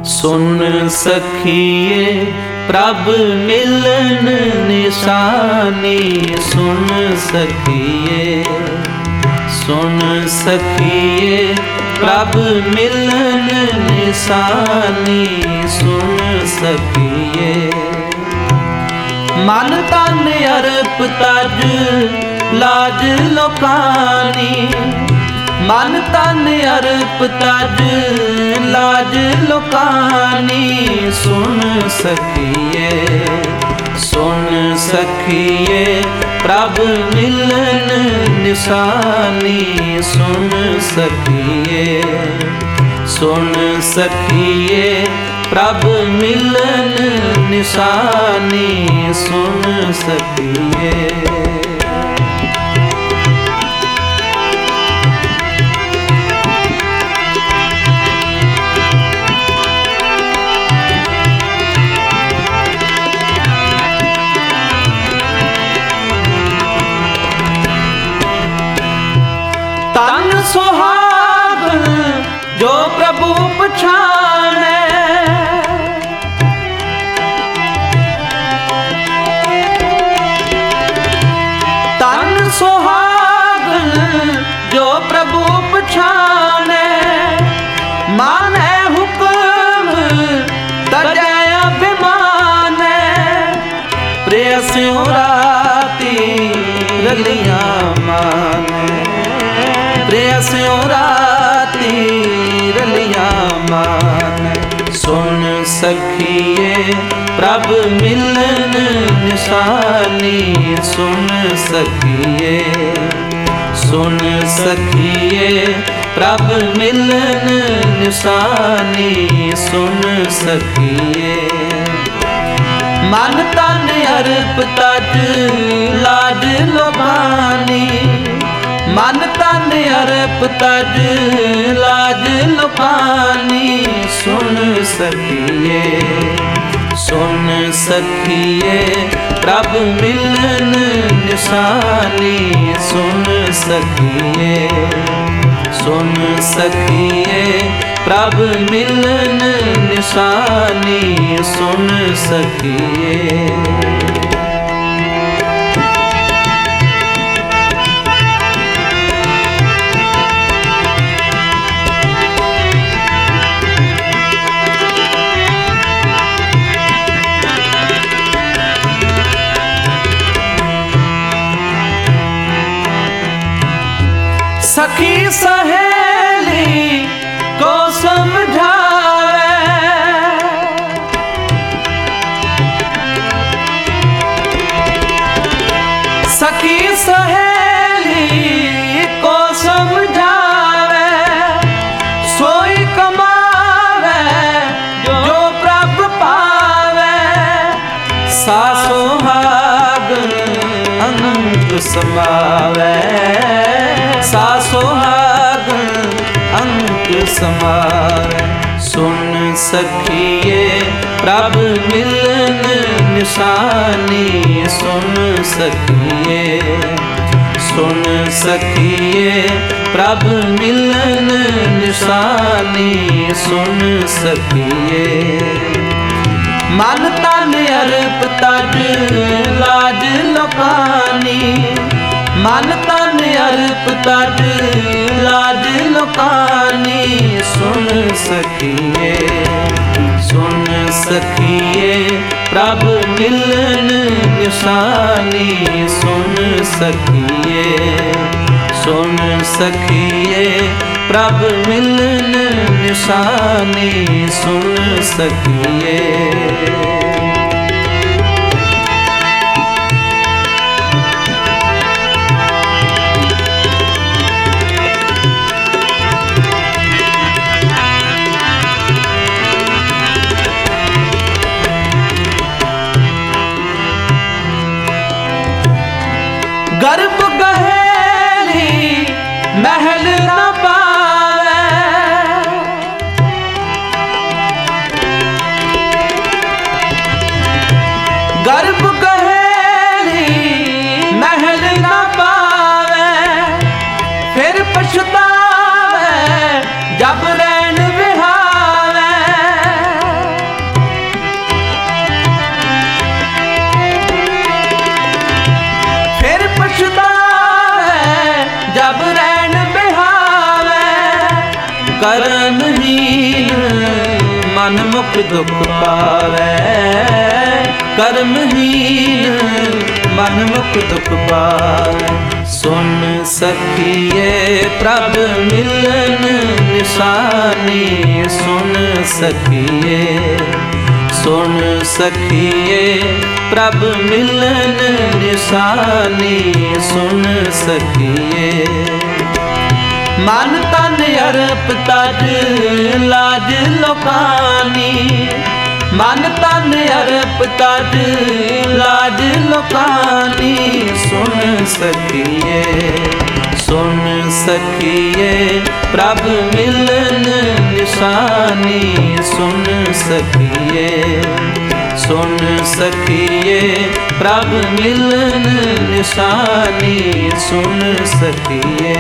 सुन सखिए प्रभ मिलन निशानी, सुन सखिए, सुन सखिए प्रभ मिलन निशानी, सुन सखिए। मन तन अर्प तज लाज लोकानी, मन तन अर्प तज लाज लोकानी, सुन सखिए, सुन सखिए प्रभ मिलन निशानी, सुन सखिए, सुन सखिए प्रभ मिलन निशानी, सुन सखिए। तन सुहागन जो प्रभु पछाने, तन सुहागन जो प्रभु पछाने, माने हुक्म तजै अभिमाने, प्रेयस्यों राती रलियां माने, प्रेयस्यों राती रलियां माने, सुन सखिए प्रभ मिलन निशानी, सुन सखिए, सुन सखिए प्रभ मिलन निशानी, सुन सखिए। मन तन अर्प तज लाज लोकानी, मन तन अर्प तज लाज लोकानी, सुन सखिए, सुन सखिए प्रभ मिलन निशानी, सुन सखिए, सुन सखिए प्रभ मिलन निशानी, सुन सखिए। सखी सहेली को समझावे, सखी सहेली को समझावे, सोई कमावे जो प्रभ पावे, सासो हागन अंग समावे, सासो हागन अंग समावे, सुन सखिए प्रभ मिलन निशानी, सुन सखिए, सुन सखिए प्रभ मिलन निशानी, सुन सखिए। मन तन अर्प तज लाज लोकानी, मन तन अर्प तज लाज लोकानी, सुन सखिए, सुन सखिए प्रभ मिलन निशानी, सुन सखिए, सुन सखिए प्रभ मिलन निशानी, सुन सखिए। गर्भ गहेली महल न पावे, ਕਰਮਹੀਨ ਮਨ ਮੁਖ ਦੁਖ ਪਾਵੈ। ਕਰਮਹੀਨ ਮਨ ਮੁਖ ਦੁਖ ਪਾਵੈ। ਸੁਨ ਸਖੀਏ ਪ੍ਰਭ ਮਿਲਨ ਨਿਸ਼ਾਨੀ। ਸੁਨ ਸਖੀਏ ਸੁਨ ਸਖੀਏ ਪ੍ਰਭ ਮਿਲਨ ਨਿਸ਼ਾਨੀ। ਸੁਨ ਸਖੀਏ ਮਨ ਤਨ ਅਰਪ ਤਜ ਲਾਜ ਲੋਕਾਨੀ। ਮਨ ਤਨ ਅਰਪ ਤਜ ਲਾਜ ਲੋਕਾਨੀ। ਸੁਨ ਸਖੀਏ ਸੁਨ ਸਖੀਏ ਪ੍ਰਭ ਮਿਲਨ ਨਿਸ਼ਾਨੀ। ਸੁਨ ਸਖੀਏ ਸੁਨ ਸਖੀਏ ਪ੍ਰਭ ਮਿਲਨ ਨਿਸ਼ਾਨੀ। ਸੁਨ ਸਖੀਏ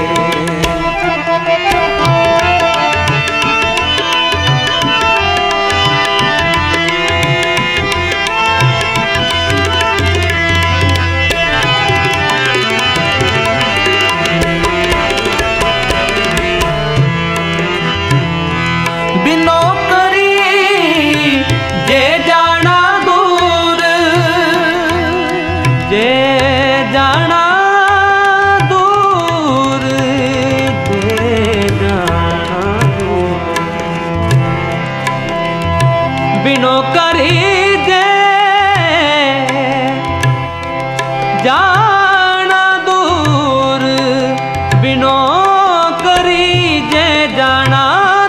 ਬਿਨੋ ਕਰੀ ਜੇ ਜਾਣਾ ਦੂਰ। ਜੇ ਜਾਣਾ ਦੂਰ ਜੇ ਜਾਣਾ ਦੂਰ। ਬਿਨੋ ਕਰੀ ਜੇ ਜਾਣਾ ਦੂਰ। ਬਿਨੋ ਕਰੀ ਜੇ ਜਾਣਾ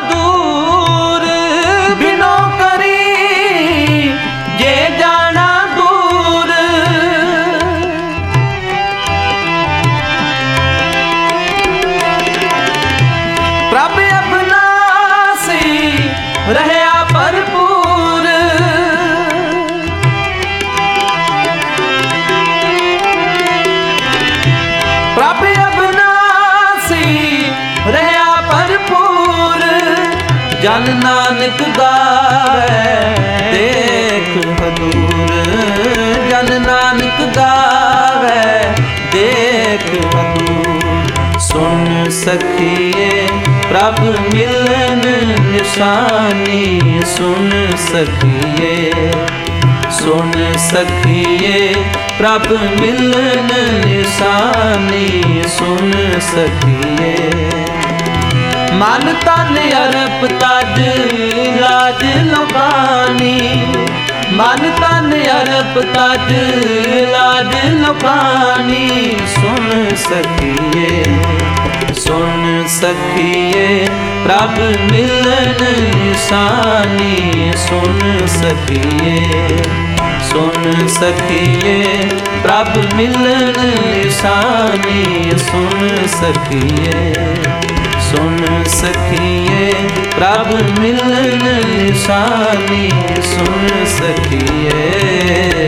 ਪ੍ਰਭ ਅਬਨਾਸੀ ਰਹਿਆ ਭਰਪੂਰ। ਪ੍ਰਭ ਅਬਨਾਸੀ ਰਹਿਆ ਭਰਪੂਰ। ਜਨ ਨਾਨਕ ਗਾਵੇ ਦੇਖ ਹਦੂਰ। ਜਨ ਨਾਨਕ ਗਾਵੇ ਦੇਖ ਹਦੂਰ। ਸੁਨ ਸਖੀਏ ਪ੍ਰਭ ਮਿਲਨ ਨਿਸ਼ਾਨੀ। ਸੁਨ ਸਖੀਏ ਸੁਨ ਸਖੀਏ ਪ੍ਰਭ ਮਿਲਨ ਨਿਸ਼ਾਨੀ। ਸੁਨ ਸਖੀਏ ਮਨ ਤਨ ਅਰਪ ਤਜ ਲਾਜ ਲੋਕਾਨੀ। ਮਨ ਤਨ ਅਰਪ ਤਜ ਲਾਜ ਲੋਕਾਨੀ। ਸੁਨ ਸਖੀਏ ਸੁਨ ਸਖੀਏ ਪ੍ਰਭ ਮਿਲਨ ਨਿਸ਼ਾਨੀ। ਸੁਨ ਸਖੀਏ ਸੁਨ ਸਖੀਏ ਪ੍ਰਭ ਮਿਲਨ ਨਿਸ਼ਾਨੀ। ਸੁਨ ਸਖੀਏ ਸੁਨ ਸਖੀਏ ਪ੍ਰਭ ਮਿਲਨ ਨਿਸ਼ਾਨੀ। ਸੁਨ ਸਖੀਏ